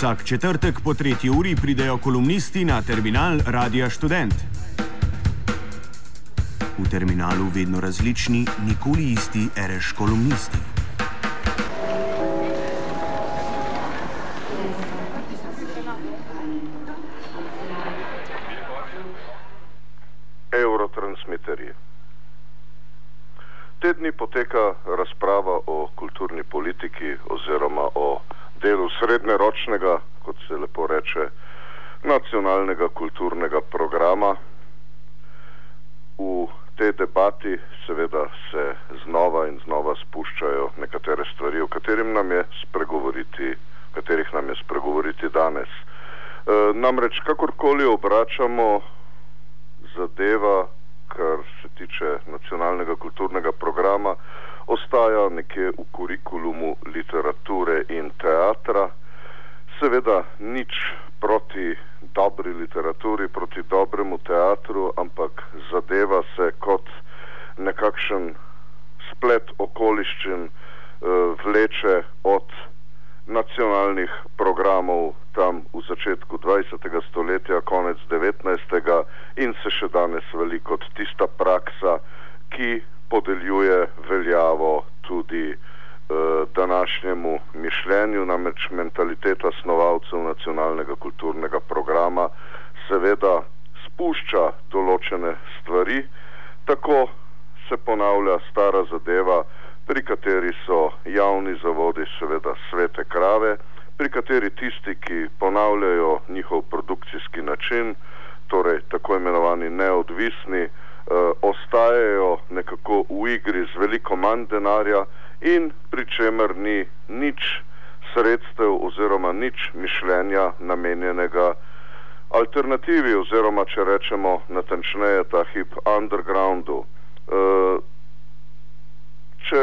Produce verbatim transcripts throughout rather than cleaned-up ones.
Vsak četrtek po tretji uri pridejo kolumnisti na terminal Radia Študent. V terminalu vedno različni, nikoli isti ereš kolumnisti. Eurotransmiterji. Te dni poteka razprava o kulturni politiki oziroma o delu srednjeročnega, kot se lepo reče, nacionalnega kulturnega programa. V tej debati seveda se znova in znova spuščajo nekatere stvari, o katerim nam je spregovoriti, o katerih nam je spregovoriti danes. E, namreč kakorkoli obračamo, zadeva, kar se tiče nacionalnega kulturnega programa, ostaja nekje v kurikulumu literature in teatra. Seveda nič proti dobri literaturi, proti dobremu teatru, ampak zadeva se kot nekakšen splet okoliščin eh, vleče od nacionalnih programov tam v začetku dvajsetega stoletja, konec devetnajstega in se še danes veli kot tista praksa, ki podeljuje veljavo tudi eh, današnjemu mišljenju, namreč mentaliteta snovalcev nacionalnega kulturnega programa seveda spušča določene stvari, tako se ponavlja stara zadeva, pri kateri so javni zavodi seveda svete krave, pri kateri tisti, ki ponavljajo njihov produkcijski način, torej tako imenovani neodvisni, eh, ostajajo nekako v igri z veliko manj denarja in pri čemer ni nič sredstev oziroma nič mišljenja namenjenega alternativi oziroma, če rečemo natančneje, ta hip undergroundu. Eh, Če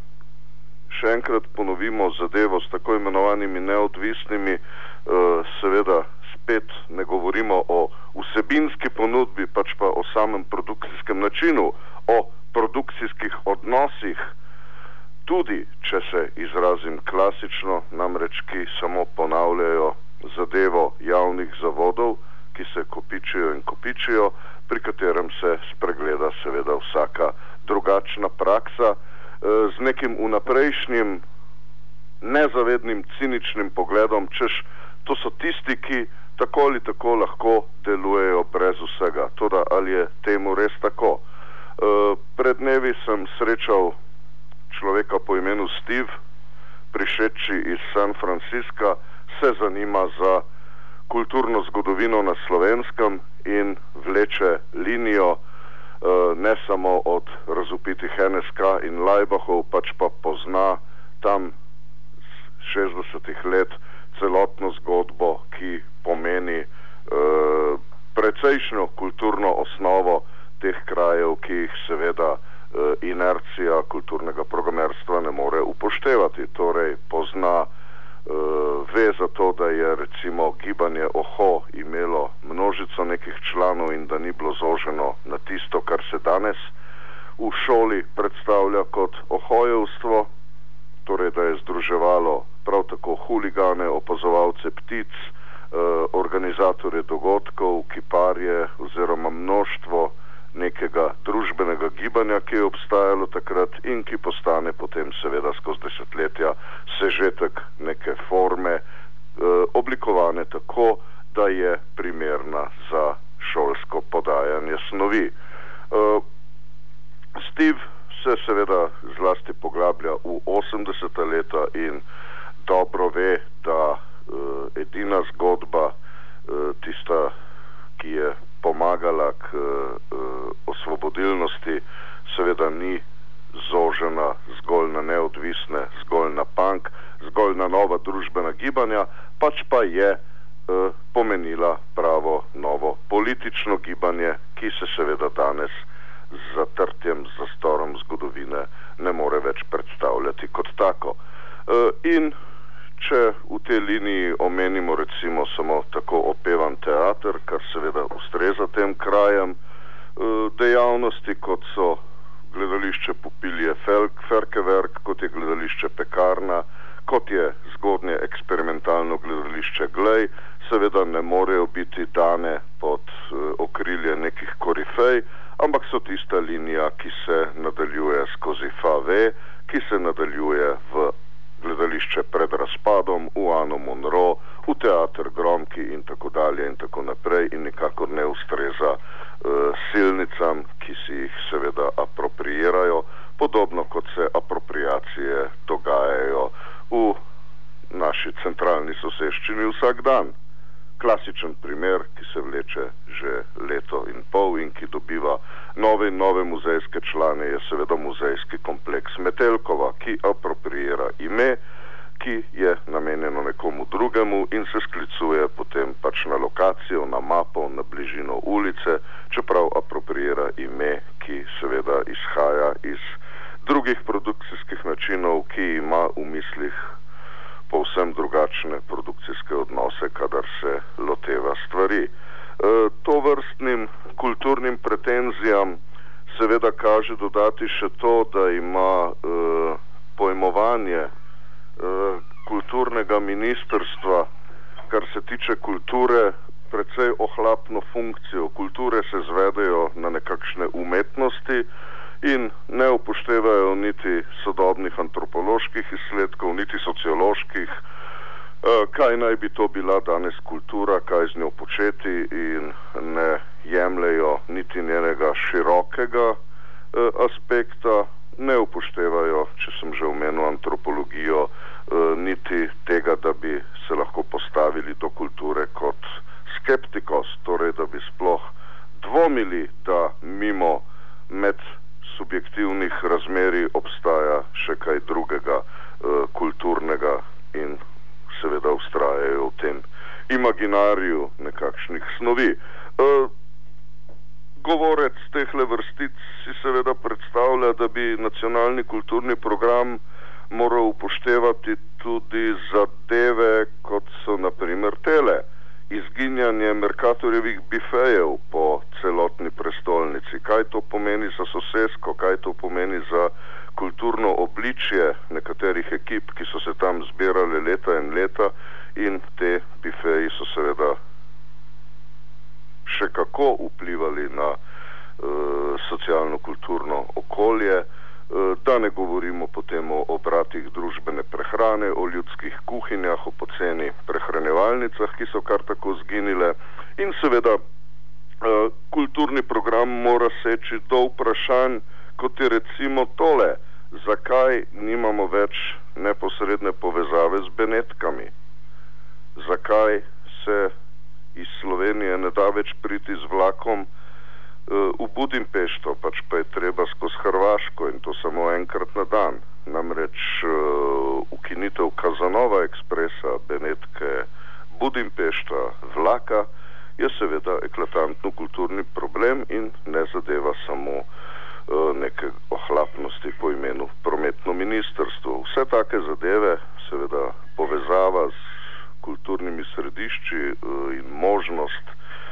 še enkrat ponovimo zadevo s tako imenovanimi neodvisnimi, seveda spet ne govorimo o vsebinski ponudbi, pač pa o samem produkcijskem načinu, o produkcijskih odnosih, tudi, če se izrazim klasično, namreč ki samo ponavljajo zadevo javnih zavodov, ki se kopičijo in kopičijo, pri katerem se spregleda seveda vsaka drugačna praksa, z nekim vnaprejšnjim nezavednim, ciničnim pogledom, češ, to so tisti, ki tako ali tako lahko delujejo brez vsega. Toda ali je temu res tako? Pred dnevi sem srečal človeka po imenu Steve, prišedši iz San Francisca, se zanima za kulturno zgodovino na Slovenskem in vleče linijo ne samo od razvpitih N S K in Laibachov, pač pa pozna tam šestdesetih let celotno zgodbo, ki pomeni e, precejšnjo kulturno osnovo teh krajev, ki jih seveda e, inercija kulturnega programerstva ne more upoštevati. Torej pozna, e, ve za to, da je recimo gibanje Oho imelo množico nekih članov in da ni bilo zoženo na tisto, kar se danes v šoli predstavlja kot ohojevstvo, torej da je združevalo prav tako huligane, opazovalce ptic, eh, organizatorje dogodkov, kiparje oziroma množstvo nekega družbenega gibanja, ki je obstajalo takrat in ki postane potem seveda skozi desetletja sežetek neke forme, eh, oblikovane tako, da je primerna za šolsko podajanje snovi. Uh, Steve se seveda zlasti poglablja v osemdeseta leta in dobro ve, da uh, edina zgodba, uh, tista, ki je pomagala k uh, osvobodilnosti, seveda ni zožena zgolj na neodvisne, zgolj na punk, zgolj na nova družbena gibanja, pač pa je pomenila pravo novo politično gibanje, ki se seveda danes z zatrtjem, z zastorom zgodovine ne more več predstavljati kot tako. In če v tej liniji omenimo recimo samo tako opevan teater, kar seveda ustreza tem krajem, dejavnosti kot so gledališče Pupilje Ferkeverk, kot je gledališče Pekarna, kot je zgodnje eksperimentalno gledališče Glej seveda ne morejo biti dane pod uh, okrilje nekih korifej, ampak so tista linija, ki se nadaljuje skozi F A V, ki se nadaljuje v gledališče pred razpadom, v Ano Monro, v teater Gromki in tako dalje in tako naprej in nikakor ne ustreza uh, silnicam, ki si jih seveda apropriirajo, podobno kot se apropriacije dogajajo v naši centralni soseščini vsak dan. Klasičen primer, ki se vleče že leto in pol in ki dobiva nove in nove muzejske člane, je seveda muzejski kompleks Metelkova, ki apropriira ime, ki je namenjeno nekomu drugemu in se sklicuje potem pač na lokacijo, na mapo, na bližino ulice, čeprav apropriira ime, ki seveda izhaja iz drugih produkcijskih načinov, ki ima v mislih povsem drugačne produkcijske odnose, kadar se loteva stvari. E, to vrstnim kulturnim pretenzijam seveda kaže dodati še to, da ima e, pojmovanje e, kulturnega ministrstva, kar se tiče kulture, precej ohlapno funkcijo. Kulture se zvedejo na nekakšne umetnosti in ne upoštevajo niti sodobnih antropoloških izsledkov, niti socioloških, kaj naj bi to bila danes kultura, kaj z njo početi, in ne jemljajo niti njenega širokega aspekta, ne upoštevajo, če sem že omenil antropologijo, niti tega, da bi se lahko postavili do kulture kot skeptikos, torej da bi sploh dvomili, da mimo med subjektivnih razmerij obstaja še kaj drugega uh, kulturnega in seveda ustrajajo v tem imaginariju nekakšnih snovi. Uh, govorec tehle vrstic si seveda predstavlja, da bi nacionalni kulturni program moral upoštevati tudi zadeve, kot so na primer tele. Izginjanje Mercatorjevih bifejev po celotni prestolnici. Kaj to pomeni za sosesko, kaj to pomeni za kulturno obličje nekaterih ekip, ki so se tam zbirale leta in leta, in te bifeji so seveda še kako vplivali na uh, socialno-kulturno okolje. Da ne govorimo potem o obratih družbene prehrane, o ljudskih kuhinjah, o poceni prehranjevalnicah, ki so kar tako zginile. In seveda kulturni program mora seči do vprašanj, kot je recimo tole, zakaj nimamo več neposredne povezave z Benetkami? Zakaj se iz Slovenije ne da več priti z vlakom v Budimpešto, pač pa je treba skozi Hrvaško, in to samo enkrat na dan. Namreč uh, ukinitev Kazanova ekspresa, Benetke, Budimpešta, vlaka je seveda eklatantno kulturni problem in ne zadeva samo uh, neke ohlapnosti po imenu prometno ministrstvo. Vse take zadeve, seveda povezava z kulturnimi središči uh, in možnost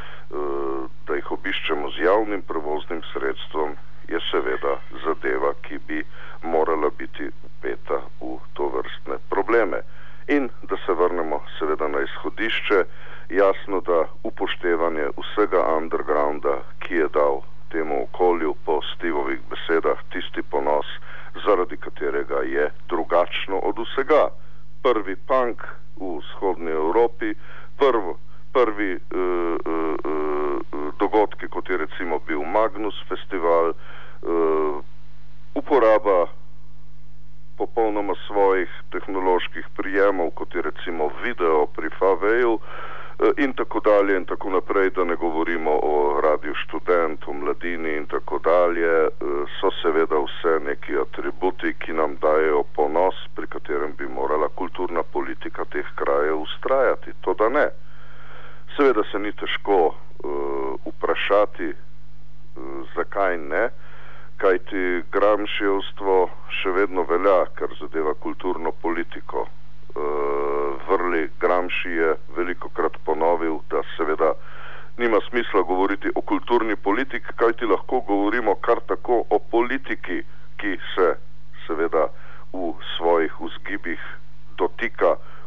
da jih obiščemo z javnim prevoznim sredstvom, je seveda zadeva, ki bi morala biti vpeta v to vrstne probleme. In da se vrnemo seveda na izhodišče, jasno, da upoštevanje vsega undergrounda, ki je dal temu okolju po Stivovih besedah tisti ponos, zaradi katerega je drugačno od vsega. Prvi punk v vzhodni Evropi, prvo prvi uh, uh, dogodki, kot je recimo bil Magnus festival, uh, uporaba popolnoma svojih tehnoloških prijemov, kot je recimo video pri F A V-ju, uh, in tako dalje in tako naprej, da ne govorimo o Radiu Študent, o Mladini in tako dalje, uh, so seveda vse neki atributi, ki nam dajejo ponos, pri katerem bi morala kulturna politika teh krajev ustrajati. To da ne. Seveda se ni težko uh, vprašati, uh, zakaj ne, kajti Gramscijevstvo še vedno velja, kar zadeva kulturno politiko. Uh, Vrli Gramsci je velikokrat ponovil, da seveda nima smisla govoriti o kulturni politiki, kajti lahko govorimo kar tako o politiki, ki se seveda v svojih vzgibih dotika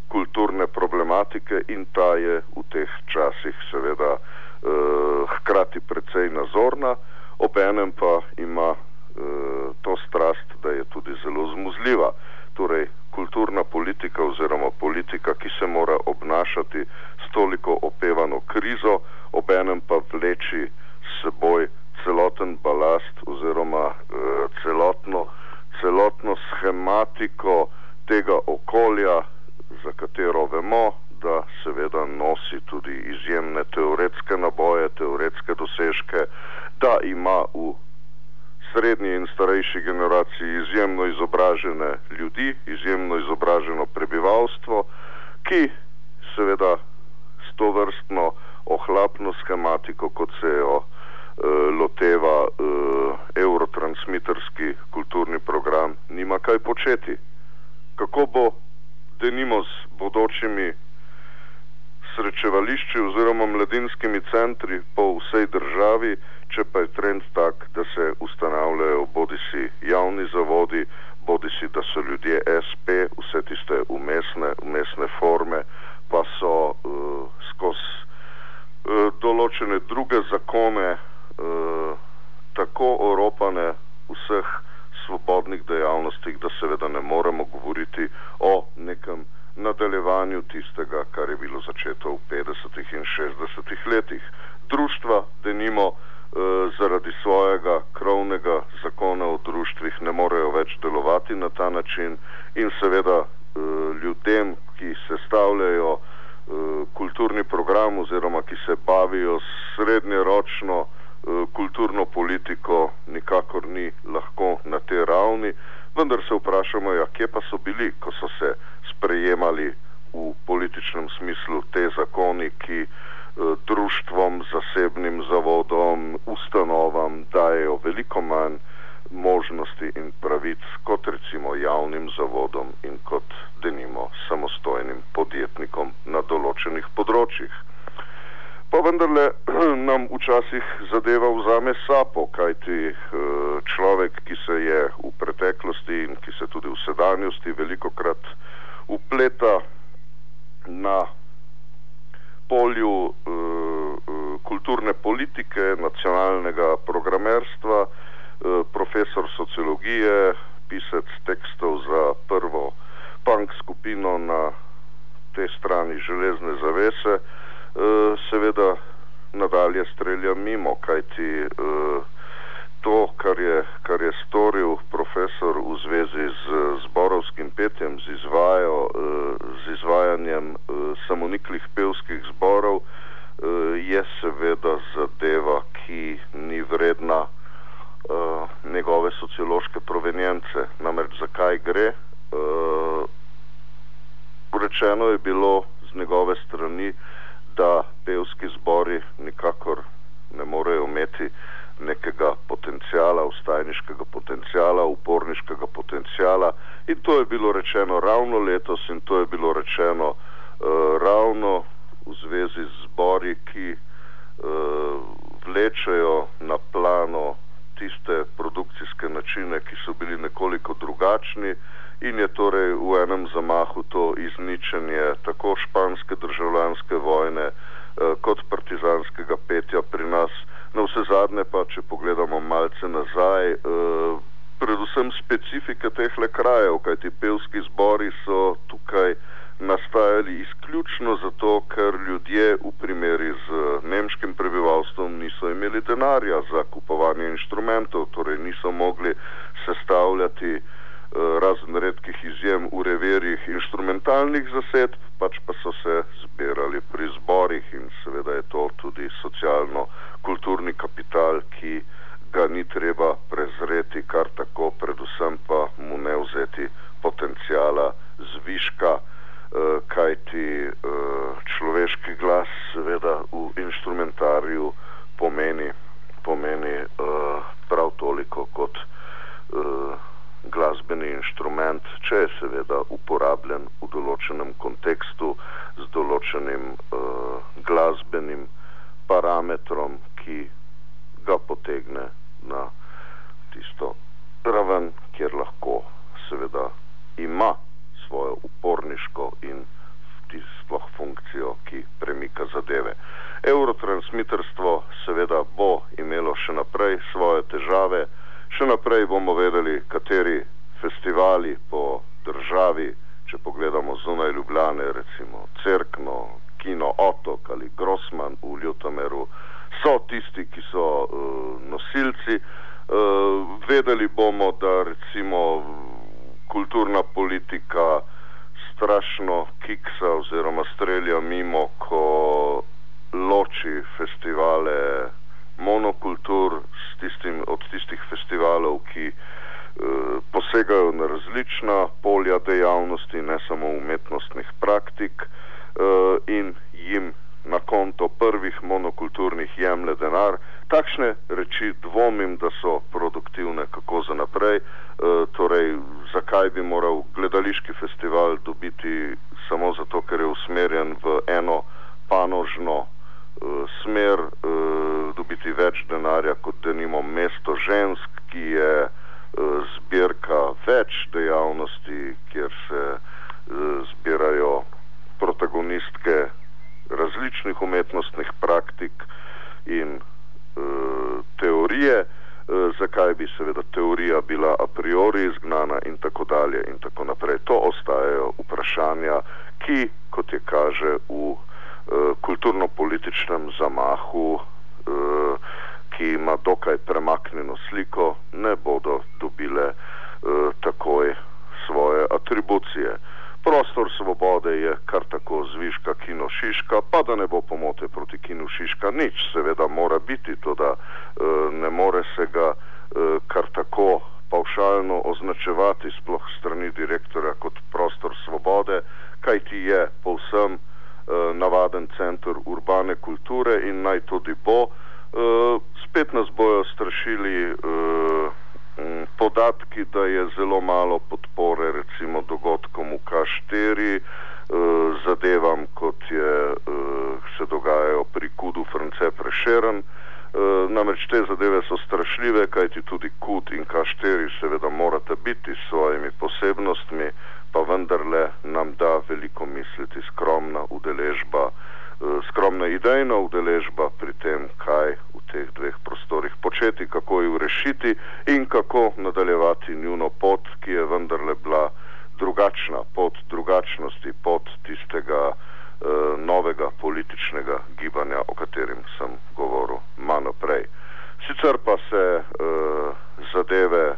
kulturne problematike in ta je v teh časih seveda eh, hkrati precej nazorna, obenem pa ima eh, to strast, da je tudi zelo zmuzljiva. Torej, kulturna politika oziroma politika, ki se mora obnašati s toliko opevano krizo, obenem pa vleči s seboj celoten balast oziroma eh, celotno, celotno schematiko tega okolja, za katero vemo, da seveda nosi tudi izjemne teoretske naboje, teoretske dosežke, da ima v srednji in starejši generaciji izjemno izobražene ljudi, izjemno izobraženo prebivalstvo, ki seveda s to vrstno ohlapno schematiko, kot se jo eh, loteva eh, eurotransmiterski kulturni program, nima kaj početi. Kako bo denimo z bodočimi srečevališči oziroma mladinskimi centri po vsej državi, če pa je trend tak, da se ustanavljajo bodisi javni zavodi, bodisi da so ljudje es pe, vse tiste umestne, umestne forme, pa so uh, skozi uh, določene druge zakone uh, tako oropane vseh svobodnih dejavnostih, da seveda ne moremo govoriti o nekem nadaljevanju tistega, kar je bilo začeto v petdesetih in šestdesetih letih. Društva, denimo, eh, zaradi svojega krovnega zakona o društvih ne morejo več delovati na ta način in seveda eh, ljudem, ki sestavljajo eh, kulturni program oziroma ki se bavijo srednjeročno kulturno politiko, nikakor ni lahko na tej ravni, vendar se vprašamo, ja, kje pa so bili, ko so se sprejemali v političnem smislu te zakoni, ki eh, društvom, zasebnim zavodom, ustanovam dajejo veliko manj možnosti in pravic kot recimo javnim zavodom in kot denimo samostojnim podjetnikom na določenih področjih. Pa vendarle nam včasih zadeva vzame sapo, kajti človek, ki se je v preteklosti in ki se tudi v sedanjosti velikokrat upleta na polju kulturne politike, nacionalnega programerstva, profesor sociologije, pisec tekstov za prvo punk skupino na tej strani železne zavese, seveda nadalje strelja mimo, kajti to, kar je, kar je storil profesor v zvezi z zborovskim petjem, z, izvajo, z izvajanjem samoniklih pevskih zborov, je seveda zadeva, ki ni vredna njegove sociološke provenience. Namreč zakaj gre? Rečeno je bilo z njegove strani, da pevski zbori nikakor ne morejo imeti nekega potencijala, vstajniškega potencijala, uporniškega potencijala in to je bilo rečeno ravno letos in to je bilo rečeno uh, ravno v zvezi z zbori, ki uh, vlečejo na plano tiste produkcijske načine, ki so bili nekoliko drugačni in je torej v enem zamahu to izničenje tako španske državljanske vojne eh, kot partizanskega petja pri nas. Na vse zadnje pa, če pogledamo malce nazaj, eh, predvsem specifika tehle krajev, kajti pevski zbori so tukaj nastajali izključno zato, ker ljudje v primeri z nemškim prebivalstvom niso imeli denarja za kupovanje inštrumentov, torej niso mogli sestavljati razen redkih izjem v reverjih inštrumentalnih zasedb, pač pa so se zbirali pri zborih in seveda je to tudi socialno-kulturni kapital, ki ga ni treba prezreti kar tako, predvsem pa mu ne vzeti potencijala zviška, kajti človeški glas seveda v inštrumentariju pomeni, pomeni prav toliko kot glasbeni inštrument, če je seveda uporabljen v določenem kontekstu z določenim uh, glasbenim parametrom, ki ga potegne na tisto raven, kjer lahko seveda ima svojo uporniško in tisto sploh funkcijo, ki premika zadeve. Eurotransmiterstvo seveda bo imelo še naprej svoje težave, še naprej bomo vedeli, kateri festivali po državi, če pogledamo zunaj Ljubljane, recimo Cerkno, Kino Otok ali Grossman v Ljutomeru, so tisti, ki so uh, nosilci. Uh, vedeli bomo, da recimo kulturna politika strašno kiksa oziroma strelja mimo, ko loči festivale monokultur s tistim, od tistih festivalov, ki uh, posegajo na različna polja dejavnosti, ne samo umetnostnih praktik, uh, in jim na konto prvih monokulturnih jemlje denar. Takšne reči dvomim, da so produktivne kako za naprej. E, torej, zakaj bi moral gledališki festival dobiti samo zato, ker je usmerjen v eno panožno e, smer, e, dobiti več denarja kot denimo Mesto žensk, ki je e, zbirka več dejavnosti, kjer se e, zbirajo protagonistke različnih umetnostnih praktik in e, teorije, e, zakaj bi seveda teorija bila a priori izgnana in tako dalje in tako naprej. To ostajajo vprašanja, ki, kot je kaže, v e, kulturno-političnem zamahu, e, ki ima dokaj premaknjeno sliko, ne bodo dobile e, takoj svoje atribucije. Prostor svobode je kar tako zviška Kino Šiška, pa da ne bo pomote proti Kinu Šiška nič, seveda mora biti to, da e, ne more se ga e, kar tako pavšalno označevati sploh strani direktorja kot prostor svobode, kaj ti je povsem e, navaden center urbane kulture in naj tudi bo. E, spet nas bojo strašili e, podatki, da je zelo malo podpore recimo dogodkom v K štiri, eh, zadevam, kot je, eh, se dogajajo pri Kudu France Prešeren. Eh, namreč te zadeve so strašljive, kajti tudi Kud in K štiri seveda morata biti s svojimi posebnostmi, pa vendarle nam da veliko misliti skromna udeležba, eh, skromna idejna udeležba pri tem, kaj v teh dveh prostorih početi, kako ju rešiti in kako nadaljevati njuno pot, ki je vendarle bila drugačna, pot drugačnosti, pot tistega eh, novega političnega gibanja, o katerem sem govoril malo prej. Sicer pa se eh, zadeve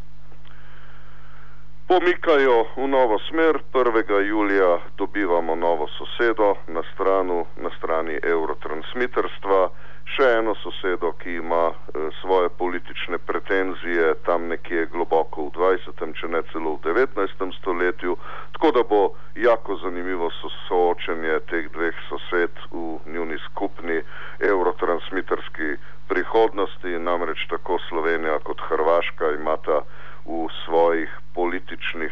pomikajo v novo smer. prvega julija dobivamo novo sosedo na, stranu, na strani Eurotransmiterstva, še eno sosedo, ki ima e, svoje politične pretenzije tam nekje globoko v dvajsetem, če ne celo v devetnajstem stoletju, tako da bo jako zanimivo so soočenje teh dveh sosed v njuni skupni eurotransmiterski prihodnosti. Namreč tako Slovenija kot Hrvaška imata v svojih političnih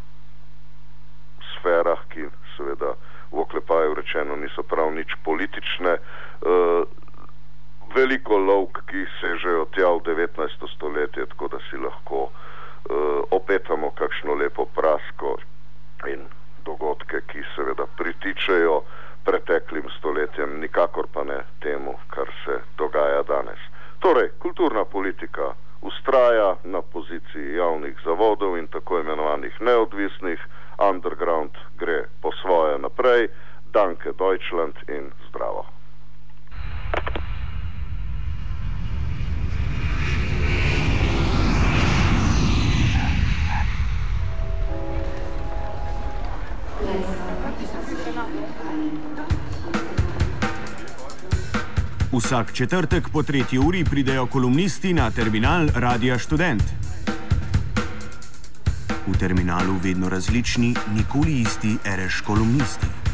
sferah, ki seveda v oklepaju rečeno niso prav nič politične, e, veliko lovk, ki sežejo tja v devetnajsto stoletje, tako da si lahko uh, opetamo kakšno lepo prasko in dogodke, ki seveda pritičejo preteklim stoletjem, nikakor pa ne temu, kar se dogaja danes. Torej, kulturna politika ustraja na poziciji javnih zavodov in tako imenovanih neodvisnih, underground gre po svoje naprej, danke Deutschland in zdravo. Vsak četrtek po tretji uri pridejo kolumnisti na terminal Radia Študent. V terminalu vedno različni, nikoli isti ereš kolumnisti.